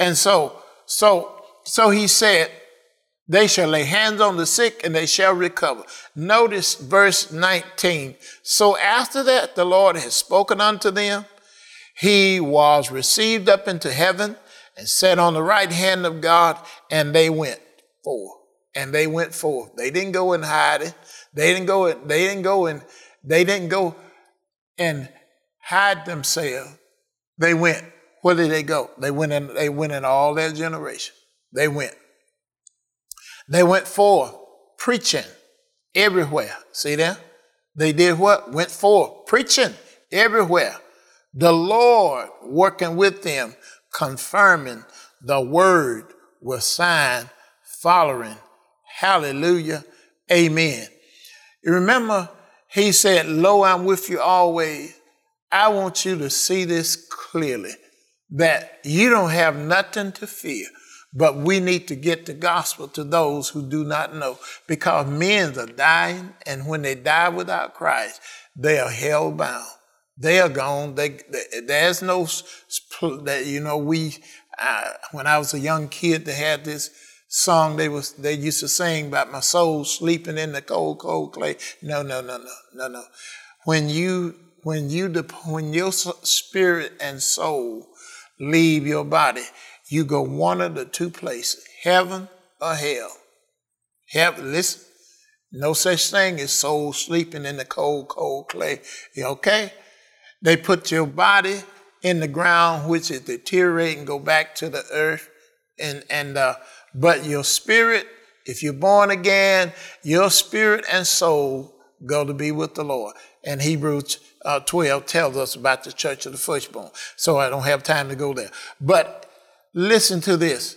And so he said, they shall lay hands on the sick and they shall recover. Notice verse 19. So after that, the Lord has spoken unto them. He was received up into heaven and sat on the right hand of God, and they went forth. And they went forth. They didn't go and hide it. They didn't go and hide themselves. They went. Where did they go? They went in all their generation. They went forth preaching everywhere. See that? They did what? Went forth preaching everywhere. The Lord working with them, confirming the word with sign following. Hallelujah. Amen. You remember, he said, lo, I'm with you always. I want you to see this clearly, that you don't have nothing to fear, but we need to get the gospel to those who do not know, because men are dying, and when they die without Christ, they are hell bound. They are gone. There's no, when I was a young kid, they had this song they used to sing about my soul sleeping in the cold, cold clay. No. When your spirit and soul leave your body, you go one of the two places, heaven or hell. Heaven, listen, no such thing as soul sleeping in the cold, cold clay. Okay? They put your body in the ground, which is deteriorating, go back to the earth, but your spirit, if you're born again, your spirit and soul go to be with the Lord. And Hebrews 12 tells us about the church of the firstborn. So I don't have time to go there. But listen to this.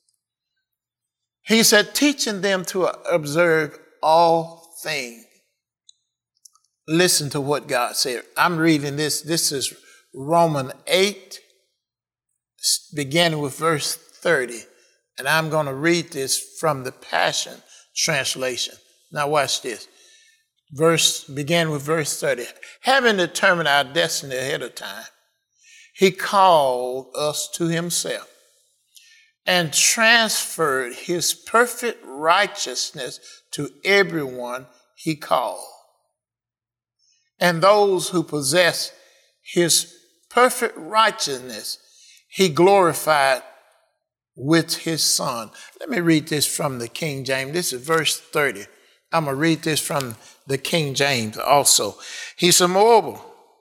He said, teaching them to observe all things. Listen to what God said. I'm reading this. This is Romans 8, beginning with verse 30. And I'm going to read this from the Passion Translation. Now watch this. Begin with verse 30. Having determined our destiny ahead of time, he called us to himself and transferred his perfect righteousness to everyone he called. And those who possess his perfect righteousness, he glorified with his son. Let me read this from the King James. This is verse 30. I'm going to read this from the King James also. He said, moreover,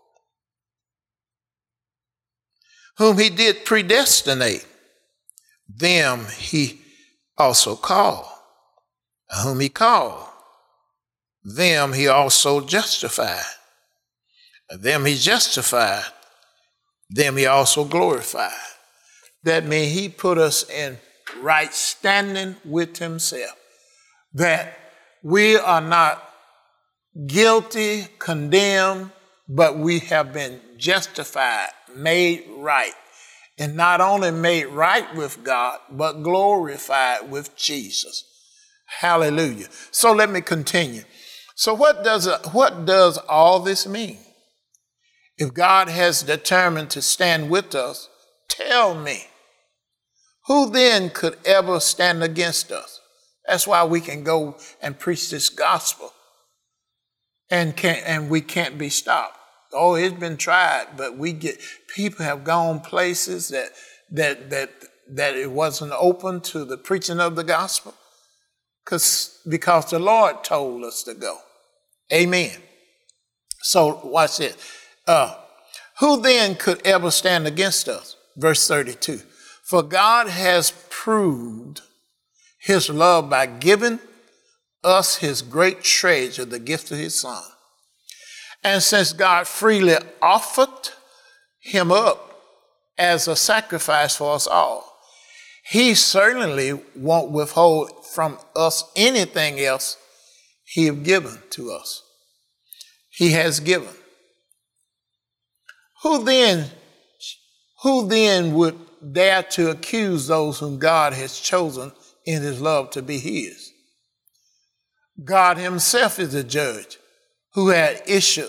whom he did predestinate, them he also called. Whom he called, them he also justified. Them he justified, them he also glorified. That means he put us in right standing with himself. That we are not guilty, condemned, but we have been justified, made right. And not only made right with God, but glorified with Jesus. Hallelujah. So let me continue. So what does all this mean? If God has determined to stand with us, tell me, who then could ever stand against us? That's why we can go and preach this gospel and we can't be stopped. Oh, it's been tried, but people have gone places that it wasn't open to the preaching of the gospel because the Lord told us to go. Amen. So watch this. Who then could ever stand against us? Verse 32. For God has proved his love by giving us his great treasure, the gift of his son. And since God freely offered him up as a sacrifice for us all, he certainly won't withhold from us anything else he has given to us. He has given. Who then would dare to accuse those whom God has chosen in his love to be his? God himself is the judge who had issued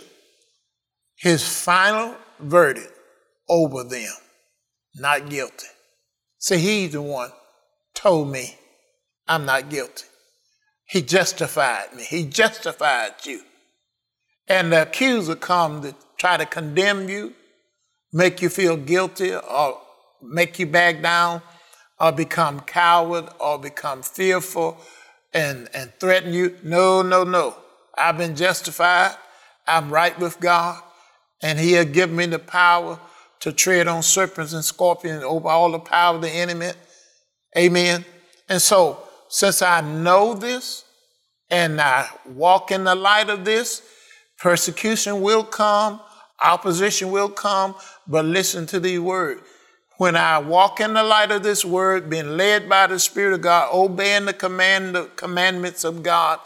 his final verdict over them, not guilty. See, he's the one told me I'm not guilty. He justified me. He justified you. And the accuser come to try to condemn you, make you feel guilty, or make you back down, or become coward, or become fearful, and threaten you. No, no, no. I've been justified. I'm right with God. And he has given me the power to tread on serpents and scorpions over all the power of the enemy. Amen. And so, since I know this and I walk in the light of this, persecution will come, opposition will come, but listen to the word. When I walk in the light of this word, being led by the Spirit of God, obeying the commandments of God,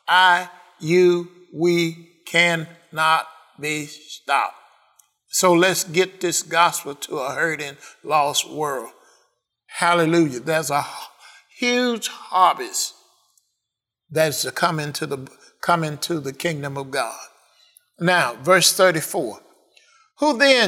we cannot be stopped. So let's get this gospel to a hurting, lost world. Hallelujah. There's a huge harvest that's to come into the kingdom of God. Now, verse 34. Who then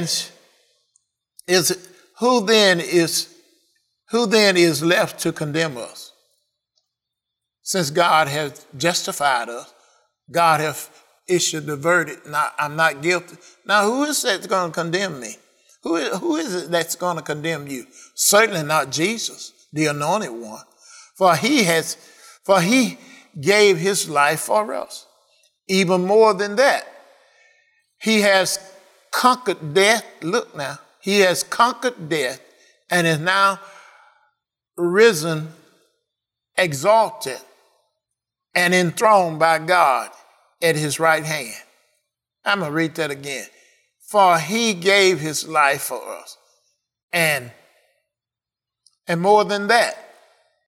is left to condemn us? Since God has justified us, God has issued the verdict, I'm not guilty. Now, who is that going to condemn me? Who is it that's going to condemn you? Certainly not Jesus, the anointed one. For he gave his life for us. Even more than that, he has conquered death. Look now, he has conquered death and is now risen, exalted, and enthroned by God at his right hand. I'm going to read that again. For he gave his life for us. And more than that,